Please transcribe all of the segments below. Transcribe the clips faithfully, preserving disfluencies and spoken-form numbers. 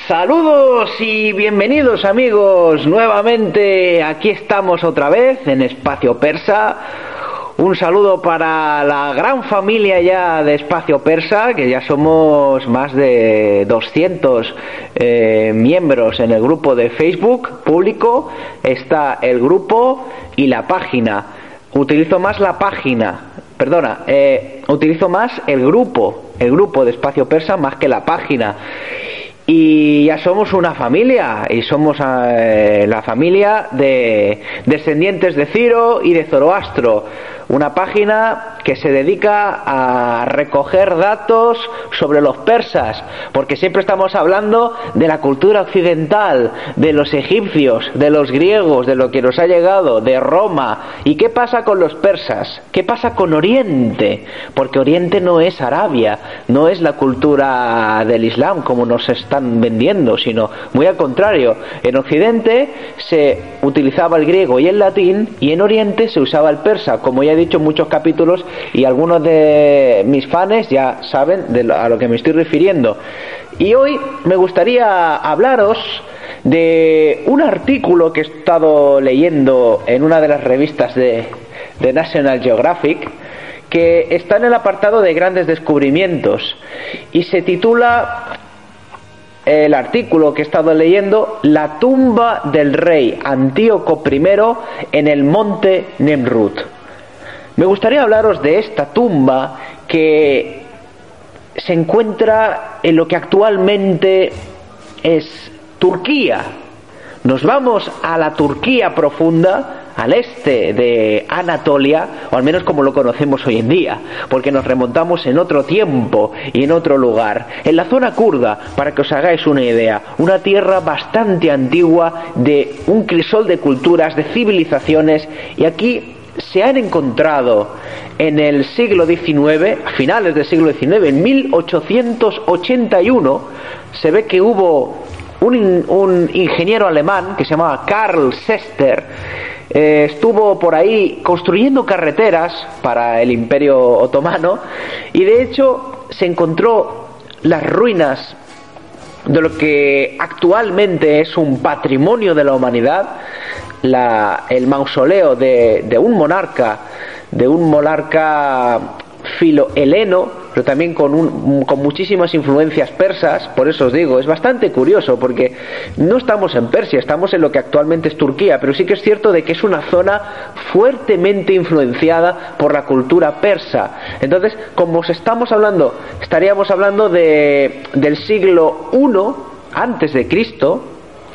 Saludos y bienvenidos amigos, nuevamente aquí estamos otra vez en Espacio Persa. Un saludo para la gran familia ya de Espacio Persa, que ya somos más de doscientos eh, miembros en el grupo de Facebook público. Está el grupo y la página. Utilizo más la página, perdona, eh, utilizo más el grupo, el grupo de Espacio Persa más que la página. Y ya somos una familia, y somos eh, la familia de descendientes de Ciro y de Zoroastro, una página que se dedica a recoger datos sobre los persas, porque siempre estamos hablando de la cultura occidental, de los egipcios, de los griegos, de lo que nos ha llegado, de Roma. ¿Y qué pasa con los persas? ¿Qué pasa con Oriente? Porque Oriente no es Arabia, no es la cultura del Islam como nos están vendiendo, sino muy al contrario. En Occidente se utilizaba el griego y el latín, y en Oriente se usaba el persa, como ya he dicho en muchos capítulos, y algunos de mis fans ya saben de lo, a lo que me estoy refiriendo. Y hoy me gustaría hablaros de un artículo que he estado leyendo en una de las revistas de, de National Geographic, que está en el apartado de grandes descubrimientos, y se titula el artículo que he estado leyendo: La tumba del rey Antíoco primero en el monte Nemrut. Me gustaría hablaros de esta tumba que se encuentra en lo que actualmente es Turquía. Nos vamos a la Turquía profunda, al este de Anatolia, o al menos como lo conocemos hoy en día, porque nos remontamos en otro tiempo y en otro lugar, en la zona kurda, para que os hagáis una idea, una tierra bastante antigua, de un crisol de culturas, de civilizaciones. Y aquí se han encontrado en el siglo diecinueve, a finales del siglo diecinueve, en mil ochocientos ochenta y uno, se ve que hubo un, un ingeniero alemán que se llamaba Karl Sester. Eh, estuvo por ahí construyendo carreteras para el Imperio Otomano, y de hecho se encontró las ruinas de lo que actualmente es un patrimonio de la humanidad, la, el mausoleo de, de un monarca, de un monarca filo-heleno, pero también con, un, con muchísimas influencias persas. Por eso os digo, es bastante curioso, porque no estamos en Persia, estamos en lo que actualmente es Turquía, pero sí que es cierto de que es una zona fuertemente influenciada por la cultura persa. Entonces, como os estamos hablando, estaríamos hablando de, del siglo primero antes de Cristo,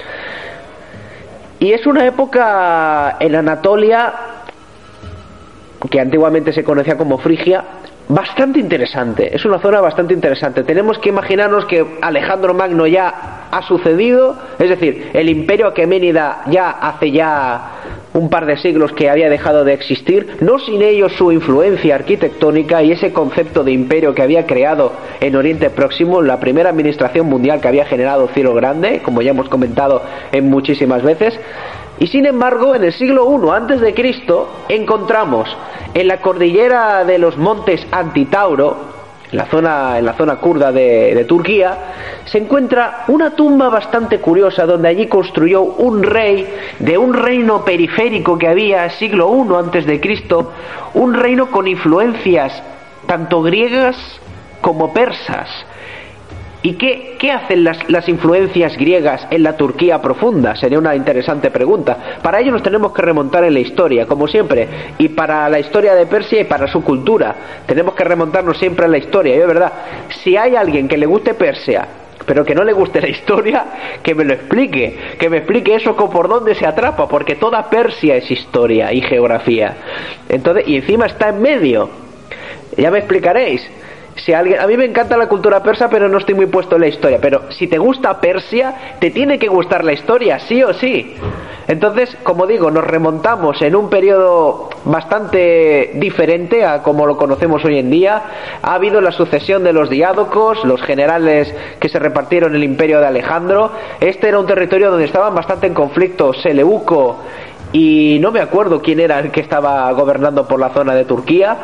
y es una época en Anatolia, que antiguamente se conocía como Frigia, bastante interesante. Es una zona bastante interesante. Tenemos que imaginarnos que Alejandro Magno ya ha sucedido, es decir, el imperio aqueménida ya hace ya un par de siglos que había dejado de existir, no sin ello su influencia arquitectónica y ese concepto de imperio que había creado en Oriente Próximo, la primera administración mundial que había generado Ciro Grande, como ya hemos comentado en muchísimas veces. Y sin embargo, en el siglo primero antes de Cristo encontramos en la cordillera de los montes Antitauro, en la zona, en la zona kurda de, de Turquía, se encuentra una tumba bastante curiosa, donde allí construyó un rey de un reino periférico que había siglo primero antes de Cristo, un reino con influencias tanto griegas como persas. ¿Y qué, qué hacen las, las influencias griegas en la Turquía profunda? Sería una interesante pregunta. Para ello nos tenemos que remontar en la historia, como siempre, y para la historia de Persia y para su cultura tenemos que remontarnos siempre a la historia. Y es verdad, si hay alguien que le guste Persia pero que no le guste la historia, que me lo explique, que me explique eso con por dónde se atrapa, porque toda Persia es historia y geografía. Entonces, y encima está en medio. Ya me explicaréis. Si alguien, a mí me encanta la cultura persa, pero no estoy muy puesto en la historia. Pero si te gusta Persia, te tiene que gustar la historia, sí o sí. Entonces, como digo, nos remontamos en un periodo bastante diferente a como lo conocemos hoy en día. Ha habido la sucesión de los diádocos, los generales que se repartieron el imperio de Alejandro. Este era un territorio donde estaban bastante en conflicto Seleuco, y no me acuerdo quién era el que estaba gobernando por la zona de Turquía,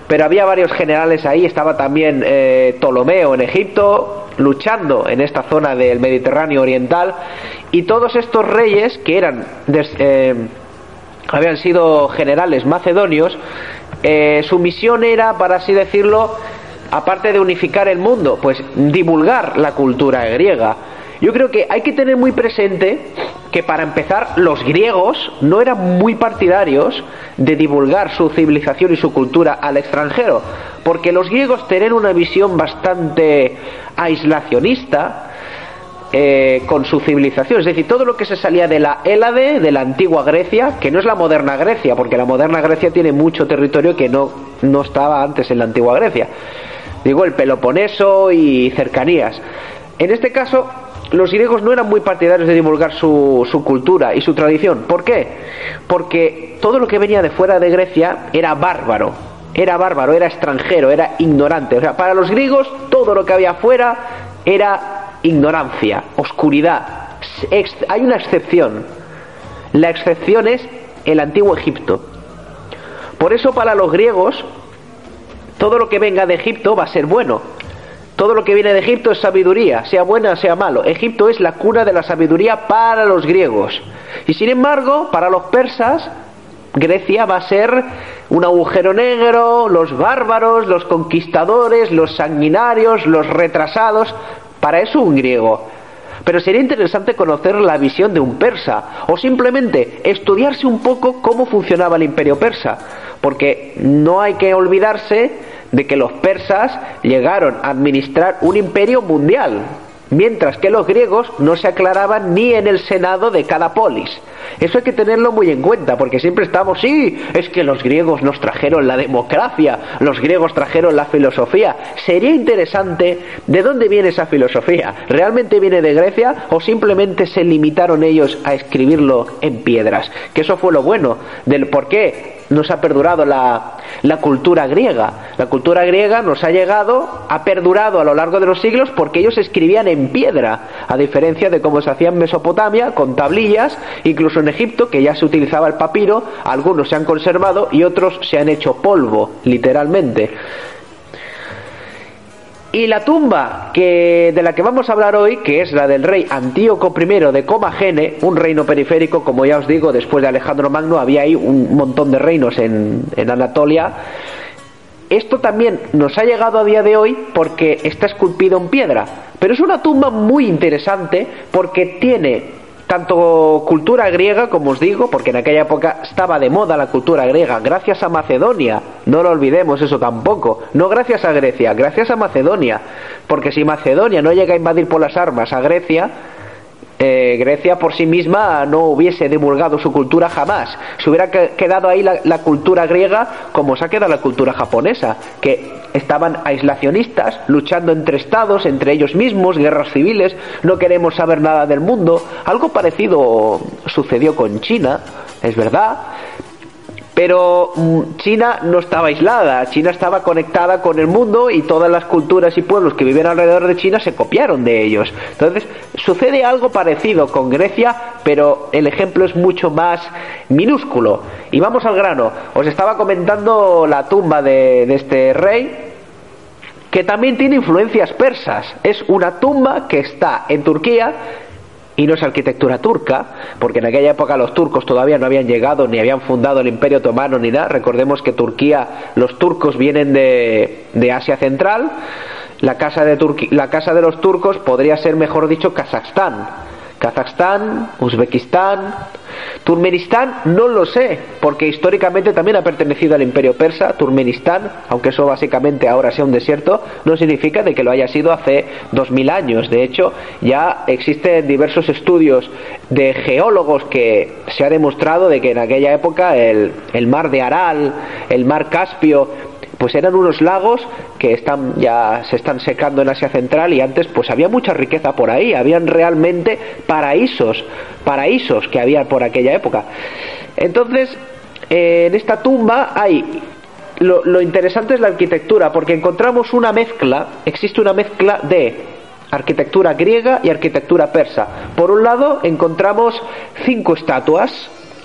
pero había varios generales ahí. Estaba también eh, Ptolomeo en Egipto, luchando en esta zona del Mediterráneo oriental, y todos estos reyes que eran des, eh, habían sido generales macedonios, eh, su misión era, para así decirlo, aparte de unificar el mundo, pues divulgar la cultura griega. Yo creo que hay que tener muy presente que, para empezar, los griegos no eran muy partidarios de divulgar su civilización y su cultura al extranjero, porque los griegos tenían una visión bastante aislacionista eh, con su civilización. Es decir, todo lo que se salía de la Hélade, de la antigua Grecia, que no es la moderna Grecia, porque la moderna Grecia tiene mucho territorio que no, no estaba antes en la antigua Grecia. Digo, el Peloponeso y cercanías. En este caso, los griegos no eran muy partidarios de divulgar su, su cultura y su tradición. ¿Por qué? Porque todo lo que venía de fuera de Grecia era bárbaro. Era bárbaro, era extranjero, era ignorante. O sea, para los griegos todo lo que había afuera era ignorancia, oscuridad. Ex- hay una excepción. La excepción es el antiguo Egipto. Por eso, para los griegos, todo lo que venga de Egipto va a ser bueno. Todo lo que viene de Egipto es sabiduría, sea buena, sea malo. Egipto es la cuna de la sabiduría para los griegos. Y sin embargo, para los persas, Grecia va a ser un agujero negro, los bárbaros, los conquistadores, los sanguinarios, los retrasados. Para eso un griego. Pero sería interesante conocer la visión de un persa, o simplemente estudiarse un poco cómo funcionaba el imperio persa, porque no hay que olvidarse de que los persas llegaron a administrar un imperio mundial, mientras que los griegos no se aclaraban ni en el senado de cada polis. Eso hay que tenerlo muy en cuenta, porque siempre estamos, sí, es que los griegos nos trajeron la democracia, los griegos trajeron la filosofía. Sería interesante de dónde viene esa filosofía. ¿Realmente viene de Grecia o simplemente se limitaron ellos a escribirlo en piedras? Que eso fue lo bueno del por qué nos ha perdurado la, la cultura griega. La cultura griega nos ha llegado, ha perdurado a lo largo de los siglos porque ellos escribían en piedra, a diferencia de cómo se hacía en Mesopotamia, con tablillas. Incluso en Egipto, que ya se utilizaba el papiro, algunos se han conservado y otros se han hecho polvo, literalmente. Y la tumba que, de la que vamos a hablar hoy, que es la del rey Antíoco primero de Comagene, un reino periférico, como ya os digo, después de Alejandro Magno había ahí un montón de reinos en, en Anatolia. Esto también nos ha llegado a día de hoy porque está esculpido en piedra, pero es una tumba muy interesante porque tiene tanto cultura griega, como os digo, porque en aquella época estaba de moda la cultura griega, gracias a Macedonia, no lo olvidemos eso tampoco, no gracias a Grecia, gracias a Macedonia, porque si Macedonia no llega a invadir por las armas a Grecia, eh, Grecia por sí misma no hubiese divulgado su cultura jamás. Se hubiera que, quedado ahí la, la cultura griega como se ha quedado la cultura japonesa, que estaban aislacionistas, luchando entre estados, entre ellos mismos, guerras civiles, no queremos saber nada del mundo. Algo parecido sucedió con China, es verdad, pero China no estaba aislada, China estaba conectada con el mundo y todas las culturas y pueblos que viven alrededor de China se copiaron de ellos. Entonces sucede algo parecido con Grecia, pero el ejemplo es mucho más minúsculo. Y vamos al grano. Os estaba comentando la tumba de, de este rey, que también tiene influencias persas. Es una tumba que está en Turquía, y no es arquitectura turca, porque en aquella época los turcos todavía no habían llegado ni habían fundado el Imperio Otomano ni nada. Recordemos que Turquía, los turcos vienen de, de Asia Central. La casa de Turqui, la casa de los turcos podría ser, mejor dicho, Kazajstán. Kazajstán, Uzbekistán, Turkmenistán, no lo sé, porque históricamente también ha pertenecido al Imperio Persa. Turkmenistán, aunque eso básicamente ahora sea un desierto, no significa de que lo haya sido hace dos mil años. De hecho, ya existen diversos estudios de geólogos que se ha demostrado de que en aquella época el, el mar de Aral, el mar Caspio, pues eran unos lagos que están ya se están secando en Asia Central, y antes pues había mucha riqueza por ahí, habían realmente paraísos, paraísos que había por aquella época. Entonces, eh, en esta tumba hay lo, lo interesante es la arquitectura, porque encontramos una mezcla, existe una mezcla de arquitectura griega y arquitectura persa. Por un lado encontramos cinco estatuas,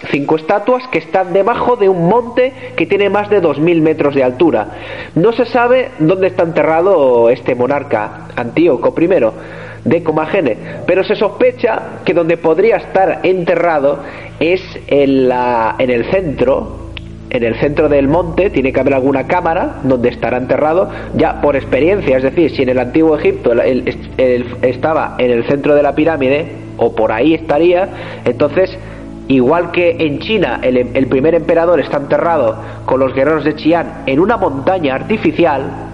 cinco estatuas que están debajo de un monte que tiene más de dos mil metros de altura. No se sabe dónde está enterrado este monarca, Antíoco primero de Comagene, pero se sospecha que donde podría estar enterrado es en, la, en el centro en el centro del monte. Tiene que haber alguna cámara donde estará enterrado, ya por experiencia, es decir, si en el antiguo Egipto el, el, el, estaba en el centro de la pirámide, o por ahí estaría, entonces igual que en China el, el primer emperador está enterrado con los guerreros de Xi'an en una montaña artificial.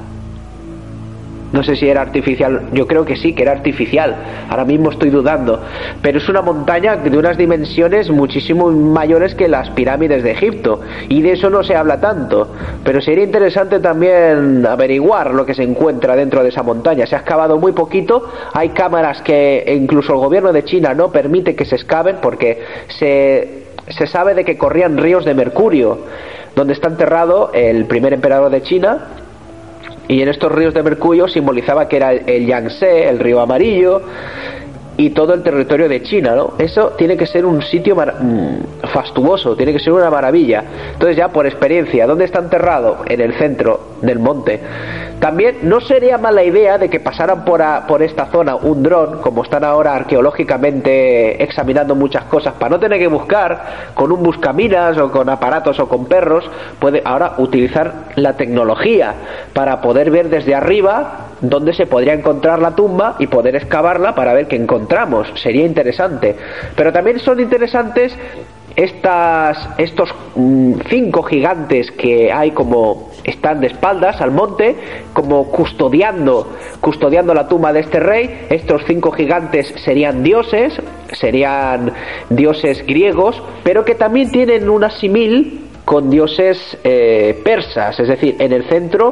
No sé si era artificial, yo creo que sí, que era artificial, ahora mismo estoy dudando, pero es una montaña de unas dimensiones muchísimo mayores que las pirámides de Egipto, y de eso no se habla tanto, pero sería interesante también averiguar lo que se encuentra dentro de esa montaña. Se ha excavado muy poquito, hay cámaras que incluso el gobierno de China no permite que se excaven porque se, se sabe de que corrían ríos de mercurio donde está enterrado el primer emperador de China. Y en estos ríos de mercurio simbolizaba que era el Yangtze, el río amarillo, y todo el territorio de China, ¿no? Eso tiene que ser un sitio mar- fastuoso, tiene que ser una maravilla. Entonces, ya por experiencia, ¿dónde está enterrado? En el centro del monte. También no sería mala idea de que pasaran por, a, por esta zona un dron, como están ahora arqueológicamente examinando muchas cosas, para no tener que buscar con un buscaminas o con aparatos o con perros. Puede ahora utilizar la tecnología para poder ver desde arriba dónde se podría encontrar la tumba y poder excavarla para ver qué encontramos. Sería interesante. Pero también son interesantes estas, estos mmm, cinco gigantes que hay, como están de espaldas al monte, como custodiando custodiando la tumba de este rey. Estos cinco gigantes serían dioses, serían dioses griegos, pero que también tienen una simil con dioses eh, persas. Es decir, en el centro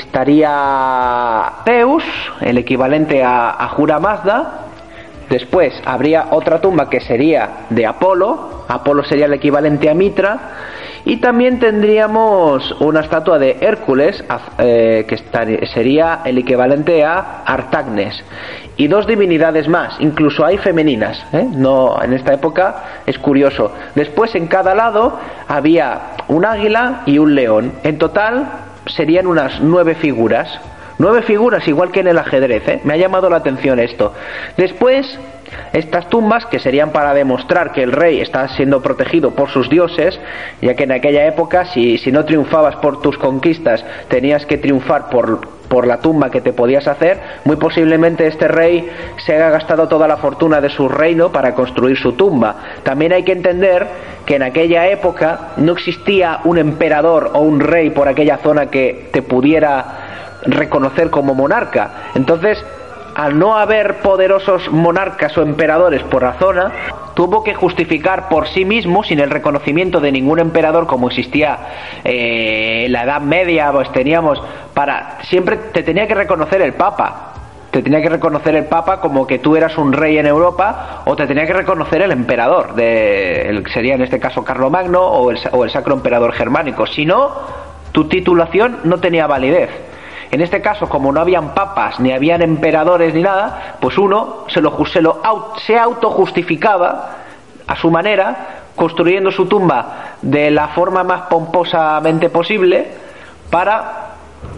estaría Zeus, el equivalente a, a Ahura Mazda. Después habría otra tumba que sería de Apolo. Apolo sería el equivalente a Mitra. Y también tendríamos una estatua de Hércules, eh, que estaría, sería el equivalente a Artagnes. Y dos divinidades más, incluso hay femeninas, ¿eh? No, en esta época es curioso. Después, en cada lado había un águila y un león. En total serían unas nueve figuras. Nueve figuras, igual que en el ajedrez, ¿eh? Me ha llamado la atención esto. Después, estas tumbas, que serían para demostrar que el rey está siendo protegido por sus dioses, ya que en aquella época, si, si no triunfabas por tus conquistas, tenías que triunfar por, por la tumba que te podías hacer. Muy posiblemente este rey se haya gastado toda la fortuna de su reino para construir su tumba. También hay que entender que en aquella época no existía un emperador o un rey por aquella zona que te pudiera reconocer como monarca. Entonces, al no haber poderosos monarcas o emperadores por la zona, tuvo que justificar por sí mismo, sin el reconocimiento de ningún emperador, como existía eh, en la Edad Media, pues teníamos para siempre te tenía que reconocer el Papa. Te tenía que reconocer el Papa como que tú eras un rey en Europa, o te tenía que reconocer el emperador, de, el, sería en este caso Carlomagno o el, o el Sacro Emperador Germánico. Si no, tu titulación no tenía validez. En este caso, como no habían papas, ni habían emperadores, ni nada, pues uno se lo se, lo, se autojustificaba a su manera, construyendo su tumba de la forma más pomposamente posible, para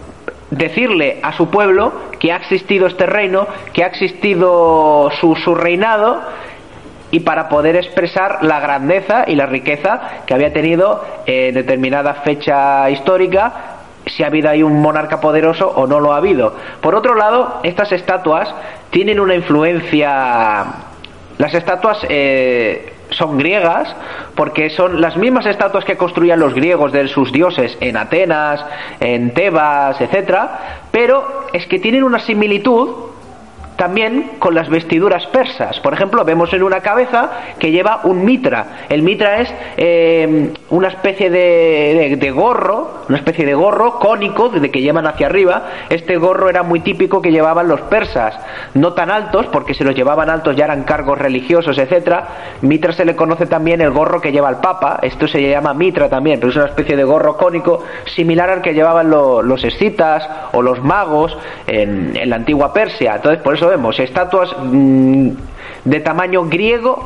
decirle a su pueblo que ha existido este reino, que ha existido su, su reinado, y para poder expresar la grandeza y la riqueza que había tenido en determinada fecha histórica, si ha habido ahí un monarca poderoso o no lo ha habido. Por otro lado, estas estatuas tienen una influencia. Las estatuas eh, son griegas, porque son las mismas estatuas que construían los griegos de sus dioses en Atenas, en Tebas, etcétera, pero es que tienen una similitud también con las vestiduras persas. Por ejemplo, vemos en una cabeza que lleva un mitra. El mitra es eh, una especie de, de, de gorro, una especie de gorro cónico de que llevan hacia arriba. Este gorro era muy típico que llevaban los persas, no tan altos, porque si los llevaban altos ya eran cargos religiosos, etcétera. Mitra se le conoce también el gorro que lleva el Papa. Esto se llama mitra también, pero es una especie de gorro cónico similar al que llevaban lo, los escitas o los magos en, en la antigua Persia. Entonces, por eso vemos estatuas mmm, de tamaño griego,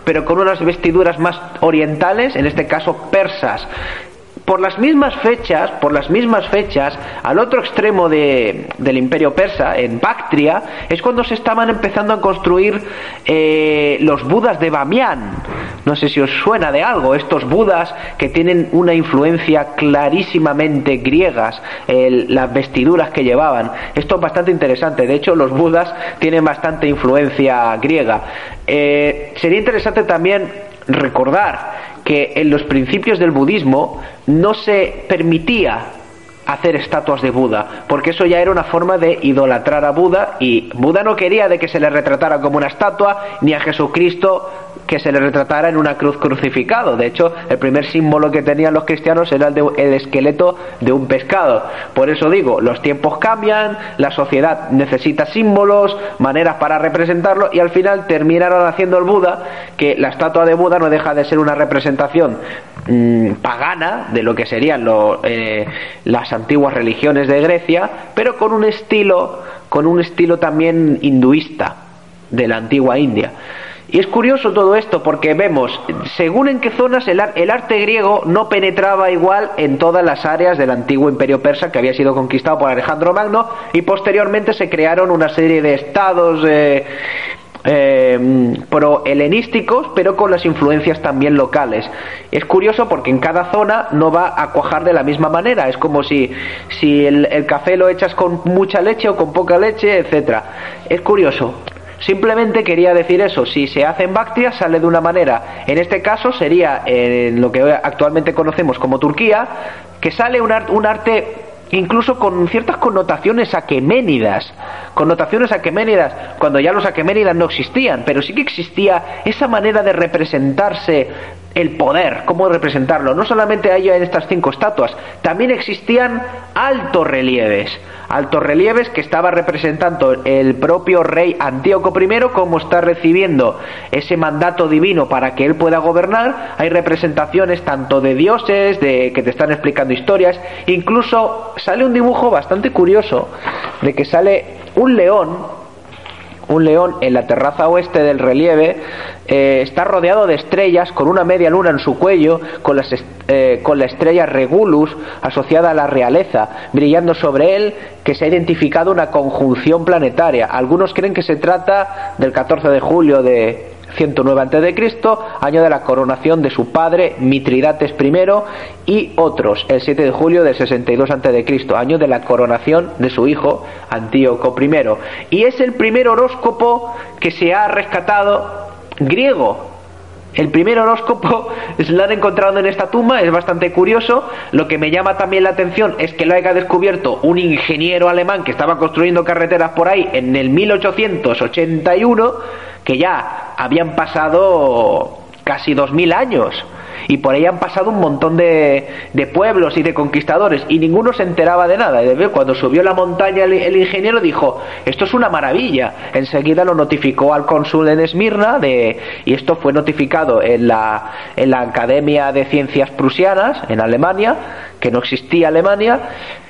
pero con unas vestiduras más orientales, en este caso persas. Por las mismas fechas, por las mismas fechas, al otro extremo de, del Imperio Persa, en Bactria, es cuando se estaban empezando a construir eh, los Budas de Bamián. No sé si os suena de algo, estos Budas que tienen una influencia clarísimamente griegas, el, las vestiduras que llevaban. Esto es bastante interesante. De hecho, los Budas tienen bastante influencia griega. Eh, sería interesante también recordar que en los principios del budismo no se permitía hacer estatuas de Buda, porque eso ya era una forma de idolatrar a Buda, y Buda no quería de que se le retratara como una estatua, ni a Jesucristo que se le retratara en una cruz crucificado. De hecho, el primer símbolo que tenían los cristianos era el, de, el esqueleto de un pescado. Por eso digo, los tiempos cambian, la sociedad necesita símbolos, maneras para representarlo, y al final terminaron haciendo el Buda, que la estatua de Buda no deja de ser una representación mmm, pagana de lo que serían lo, eh, las antiguas religiones de Grecia, pero con un estilo, con un estilo también hinduista de la antigua India. Y es curioso todo esto porque vemos, según en qué zonas el, el arte griego no penetraba igual en todas las áreas del antiguo imperio persa, que había sido conquistado por Alejandro Magno, y posteriormente se crearon una serie de estados eh, eh, pro-helenísticos, pero con las influencias también locales. Es curioso porque en cada zona no va a cuajar de la misma manera. Es como si, si el, el café lo echas con mucha leche o con poca leche, etcétera. Es curioso. Simplemente quería decir eso. Si se hace en Bactria, sale de una manera. En este caso sería en lo que actualmente conocemos como Turquía, que sale un, art, un arte incluso con ciertas connotaciones aqueménidas, connotaciones aqueménidas, cuando ya los aqueménidas no existían, pero sí que existía esa manera de representarse el poder, cómo representarlo. No solamente hay en estas cinco estatuas, también existían altos relieves, altos relieves que estaba representando el propio rey Antíoco primero, cómo está recibiendo ese mandato divino para que él pueda gobernar. Hay representaciones tanto de dioses, de que te están explicando historias, incluso sale un dibujo bastante curioso de que sale un león, un león en la terraza oeste del relieve, eh, está rodeado de estrellas, con una media luna en su cuello, con, las eh, con la estrella Regulus asociada a la realeza, brillando sobre él, que se ha identificado una conjunción planetaria. Algunos creen que se trata del catorce de julio de ciento nueve antes de Cristo, año de la coronación de su padre Mitridates primero, y otros el siete de julio del sesenta y dos antes de Cristo, año de la coronación de su hijo Antíoco primero. Y es el primer horóscopo que se ha rescatado griego. El primer horóscopo lo han encontrado en esta tumba. Es bastante curioso. Lo que me llama también la atención es que lo haya descubierto un ingeniero alemán que estaba construyendo carreteras por ahí en el mil ochocientos ochenta y uno, que ya habían pasado casi dos mil años, y por ahí han pasado un montón de, de pueblos y de conquistadores, y ninguno se enteraba de nada. Y cuando subió la montaña el, el ingeniero dijo: esto es una maravilla. Enseguida lo notificó al cónsul en Esmirna, de, y esto fue notificado en la, en la Academia de Ciencias Prusianas en Alemania, que no existía Alemania.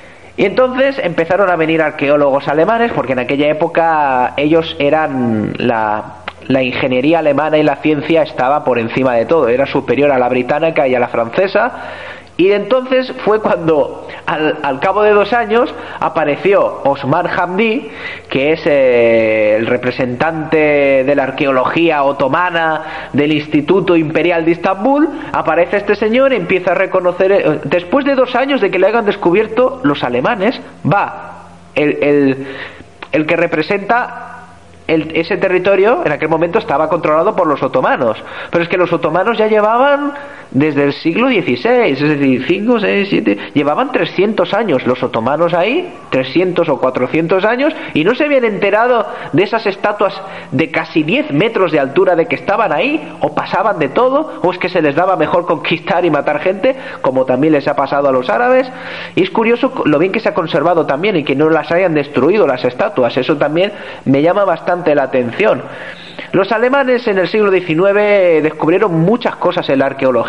Y entonces empezaron a venir arqueólogos alemanes, porque en aquella época ellos eran la... la ingeniería alemana y la ciencia estaba por encima de todo, era superior a la británica y a la francesa. Y entonces fue cuando al, al cabo de dos años apareció Osman Hamdi, que es eh, el representante de la arqueología otomana del Instituto Imperial de Estambul. Aparece este señor y empieza a reconocer, eh, después de dos años de que le hayan descubierto los alemanes, va el, el, el que representa El, ese territorio en aquel momento estaba controlado por los otomanos, pero es que los otomanos ya llevaban desde el siglo dieciséis, es decir, cinco, seis, siete, llevaban trescientos años los otomanos ahí, trescientos o cuatrocientos años, y no se habían enterado de esas estatuas de casi diez metros de altura, de que estaban ahí, o pasaban de todo, o es que se les daba mejor conquistar y matar gente, como también les ha pasado a los árabes. Y es curioso lo bien que se ha conservado también, y que no las hayan destruido las estatuas. Eso también me llama bastante la atención. Los alemanes en el siglo diecinueve descubrieron muchas cosas en la arqueología,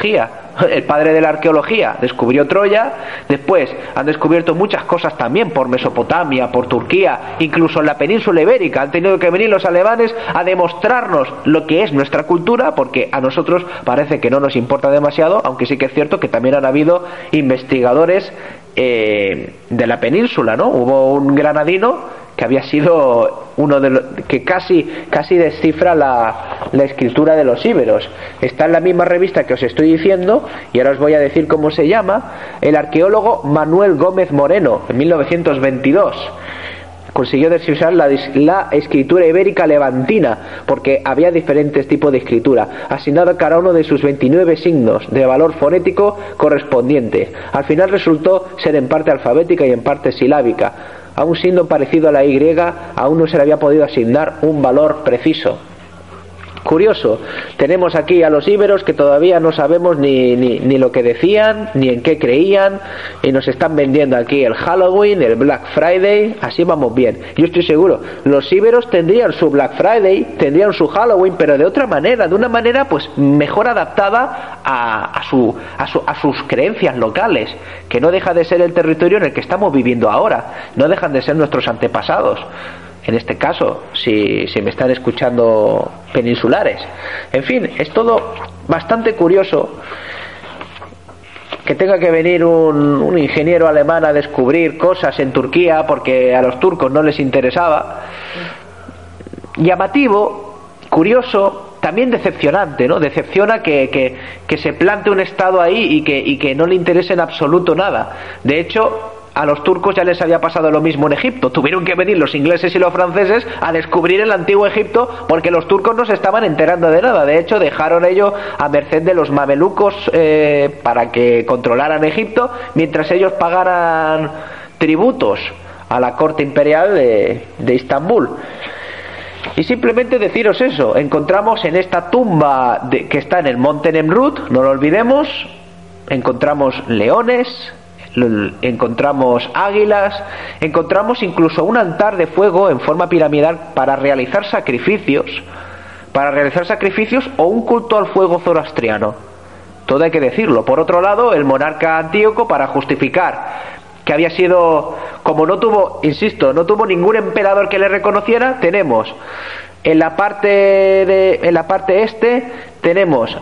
el padre de la arqueología, descubrió Troya. Después han descubierto muchas cosas también por Mesopotamia, por Turquía, incluso en la península ibérica. Han tenido que venir los alemanes a demostrarnos lo que es nuestra cultura, porque a nosotros parece que no nos importa demasiado, aunque sí que es cierto que también han habido investigadores eh, de la península, ¿no? Hubo un granadino que había sido uno de los que casi casi descifra la, la escritura de los íberos. Está en la misma revista que os estoy diciendo, y ahora os voy a decir cómo se llama. El arqueólogo Manuel Gómez Moreno, en mil novecientos veintidós, consiguió descifrar la, la escritura ibérica levantina, porque había diferentes tipos de escritura, asignado a cada uno de sus veintinueve signos de valor fonético correspondiente. Al final resultó ser en parte alfabética y en parte silábica. A un signo parecido a la Y aún no se le había podido asignar un valor preciso. Curioso, tenemos aquí a los íberos que todavía no sabemos ni, ni, ni lo que decían, ni en qué creían, y nos están vendiendo aquí el Halloween, el Black Friday. Así vamos bien. Yo estoy seguro, los íberos tendrían su Black Friday, tendrían su Halloween, pero de otra manera, de una manera pues mejor adaptada a, a, su, a, su, a sus creencias locales, que no deja de ser el territorio en el que estamos viviendo ahora, no dejan de ser nuestros antepasados. En este caso, si, si me están escuchando peninsulares. En fin, es todo bastante curioso que tenga que venir un, un ingeniero alemán a descubrir cosas en Turquía porque a los turcos no les interesaba. Llamativo, curioso, también decepcionante, ¿no? Decepciona que, que, que se plante un estado ahí y que, y que no le interese en absoluto nada. De hecho, a los turcos ya les había pasado lo mismo en Egipto. Tuvieron que venir los ingleses y los franceses a descubrir el antiguo Egipto porque los turcos no se estaban enterando de nada. De hecho, dejaron ello a merced de los mamelucos eh, para que controlaran Egipto, mientras ellos pagaran tributos a la corte imperial de, de Istambul. Y simplemente deciros eso. Encontramos en esta tumba de, que está en el monte Nemrut, no lo olvidemos, encontramos leones, encontramos águilas, encontramos incluso un altar de fuego en forma piramidal para realizar sacrificios, para realizar sacrificios o un culto al fuego zoroastriano. Todo hay que decirlo. Por otro lado, el monarca Antíoco, para justificar que había sido, como no tuvo, insisto, no tuvo ningún emperador que le reconociera, tenemos en la parte de, en la parte este tenemos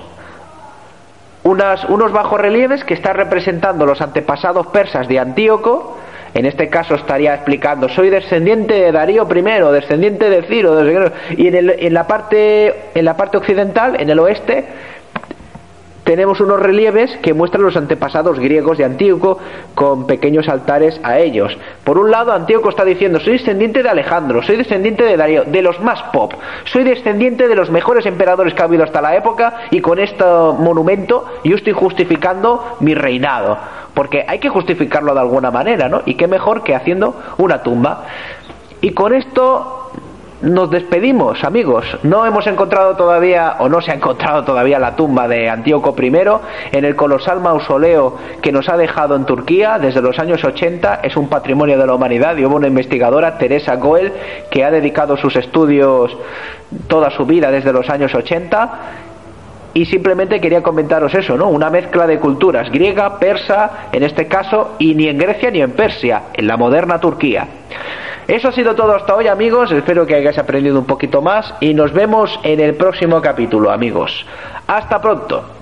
Unas, unos bajorrelieves que están representando los antepasados persas de Antíoco. En este caso estaría explicando: soy descendiente de Darío primero, descendiente de Ciro, de... y en, el, en la parte en la parte occidental, en el oeste, tenemos unos relieves que muestran los antepasados griegos de Antíoco con pequeños altares a ellos. Por un lado, Antíoco está diciendo: soy descendiente de Alejandro, soy descendiente de Darío, de los más pop, soy descendiente de los mejores emperadores que ha habido hasta la época, y con este monumento yo estoy justificando mi reinado, porque hay que justificarlo de alguna manera, ¿no? Y qué mejor que haciendo una tumba. Y con esto nos despedimos, amigos. No hemos encontrado todavía, o no se ha encontrado todavía, la tumba de Antíoco primero en el colosal mausoleo que nos ha dejado en Turquía desde los años ochenta. Es un patrimonio de la humanidad, y hubo una investigadora, Teresa Goel, que ha dedicado sus estudios toda su vida desde los años ochenta. Y simplemente quería comentaros eso, ¿no? Una mezcla de culturas, griega, persa, en este caso, y ni en Grecia ni en Persia, en la moderna Turquía. Eso ha sido todo hasta hoy, amigos. Espero que hayáis aprendido un poquito más y nos vemos en el próximo capítulo, amigos. Hasta pronto.